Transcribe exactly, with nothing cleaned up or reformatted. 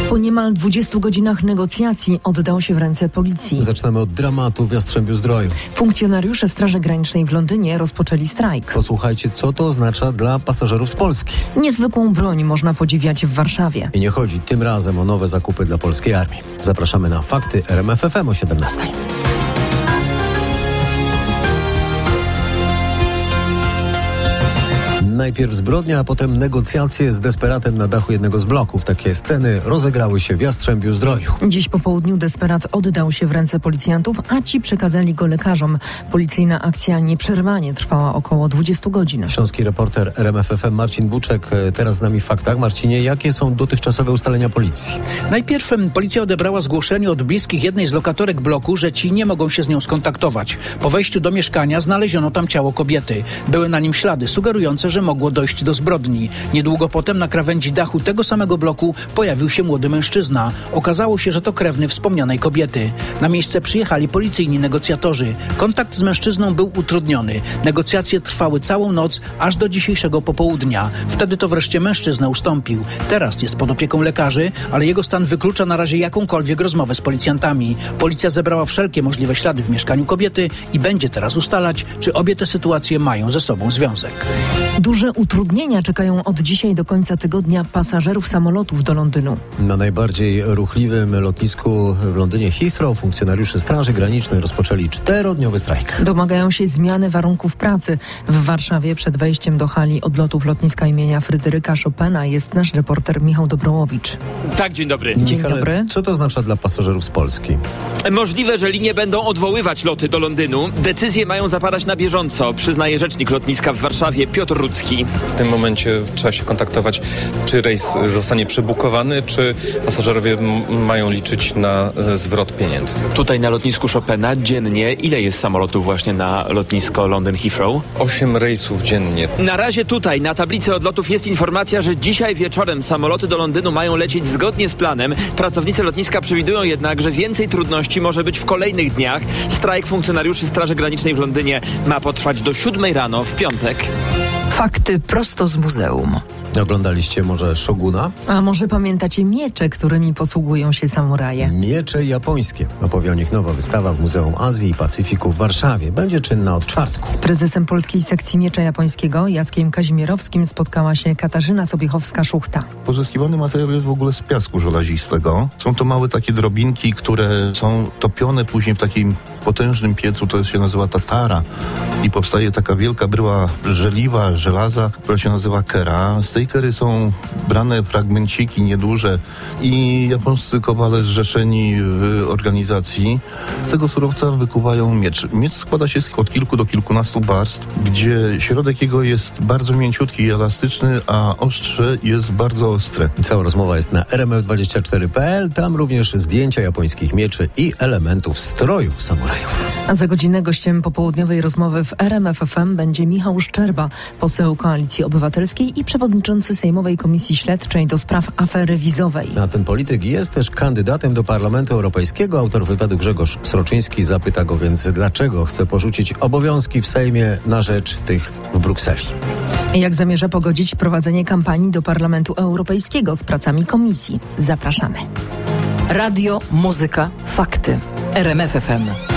Po niemal dwudziestu godzinach negocjacji oddał się w ręce policji. Zaczynamy od dramatu w Jastrzębiu-Zdroju. Funkcjonariusze Straży Granicznej w Londynie rozpoczęli strajk. Posłuchajcie, co to oznacza dla pasażerów z Polski. Niezwykłą broń można podziwiać w Warszawie. I nie chodzi tym razem o nowe zakupy dla polskiej armii. Zapraszamy na Fakty R M F F M o siedemnastej. Najpierw zbrodnia, a potem negocjacje z desperatem na dachu jednego z bloków. Takie sceny rozegrały się w Jastrzębiu-Zdroju. Dziś po południu desperat oddał się w ręce policjantów, a ci przekazali go lekarzom. Policyjna akcja nieprzerwanie trwała około dwudziestu godzin. Śląski reporter R M F F M Marcin Buczek teraz z nami w faktach. Marcinie, jakie są dotychczasowe ustalenia policji? Najpierw policja odebrała zgłoszenie od bliskich jednej z lokatorek bloku, że ci nie mogą się z nią skontaktować. Po wejściu do mieszkania znaleziono tam ciało kobiety. Były na nim ślady sugerujące, że mogło dojść do zbrodni. Niedługo potem na krawędzi dachu tego samego bloku pojawił się młody mężczyzna. Okazało się, że to krewny wspomnianej kobiety. Na miejsce przyjechali policyjni negocjatorzy. Kontakt z mężczyzną był utrudniony. Negocjacje trwały całą noc, aż do dzisiejszego popołudnia. Wtedy to wreszcie mężczyzna ustąpił. Teraz jest pod opieką lekarzy, ale jego stan wyklucza na razie jakąkolwiek rozmowę z policjantami. Policja zebrała wszelkie możliwe ślady w mieszkaniu kobiety i będzie teraz ustalać, czy obie te sytuacje mają ze sobą związek. Duże utrudnienia czekają od dzisiaj do końca tygodnia pasażerów samolotów do Londynu. Na najbardziej ruchliwym lotnisku w Londynie Heathrow funkcjonariusze Straży Granicznej rozpoczęli czterodniowy strajk. Domagają się zmiany warunków pracy. W Warszawie przed wejściem do hali odlotów lotniska imienia Fryderyka Chopina jest nasz reporter Michał Dobrołowicz. Tak, dzień dobry. Dzień Michale, dobry. co to oznacza dla pasażerów z Polski? Możliwe, że linie będą odwoływać loty do Londynu. Decyzje mają zapadać na bieżąco, przyznaje rzecznik lotniska w Warszawie Piotr Rudzki. W tym momencie trzeba się kontaktować, czy rejs zostanie przebukowany, czy pasażerowie m- mają liczyć na e, zwrot pieniędzy. Tutaj na lotnisku Chopina dziennie ile jest samolotów właśnie na lotnisko London Heathrow? Osiem rejsów dziennie. Na razie tutaj na tablicy odlotów jest informacja, że dzisiaj wieczorem samoloty do Londynu mają lecieć zgodnie z planem. Pracownicy lotniska przewidują jednak, że więcej trudności może być w kolejnych dniach. Strajk funkcjonariuszy Straży Granicznej w Londynie ma potrwać do siódmej rano w piątek. Fakty prosto z muzeum. Oglądaliście może Szoguna? A może pamiętacie miecze, którymi posługują się samuraje? Miecze japońskie. Opowie o nich nowa wystawa w Muzeum Azji i Pacyfiku w Warszawie. Będzie czynna od czwartku. Z prezesem Polskiej Sekcji Miecza Japońskiego Jackiem Kazimierowskim spotkała się Katarzyna Sobiechowska-Szuchta. Pozyskiwany materiał jest w ogóle z piasku żelazistego. Są to małe takie drobinki, które są topione później w takim potężnym piecu, to się nazywa tatara i powstaje taka wielka bryła żeliwa, żelaza, która się nazywa kera. Z tej kery są brane fragmenciki nieduże i japońscy kowale zrzeszeni w organizacji z tego surowca wykuwają miecz. Miecz składa się od kilku do kilkunastu warstw, gdzie środek jego jest bardzo mięciutki i elastyczny, a ostrze jest bardzo ostre. Cała rozmowa jest na R M F dwadzieścia cztery kropka p l. Tam również zdjęcia japońskich mieczy i elementów stroju samurajów. A za godzinę gościem popołudniowej rozmowy w R M F F M będzie Michał Szczerba, poseł Koalicji Obywatelskiej i przewodniczący Sejmowej Komisji Śledczej do spraw afery wizowej. A ten polityk jest też kandydatem do Parlamentu Europejskiego. Autor wywiadu Grzegorz Sroczyński zapyta go więc, dlaczego chce porzucić obowiązki w Sejmie na rzecz tych w Brukseli. Jak zamierza pogodzić prowadzenie kampanii do Parlamentu Europejskiego z pracami komisji? Zapraszamy. Radio, muzyka, fakty. R M F F M.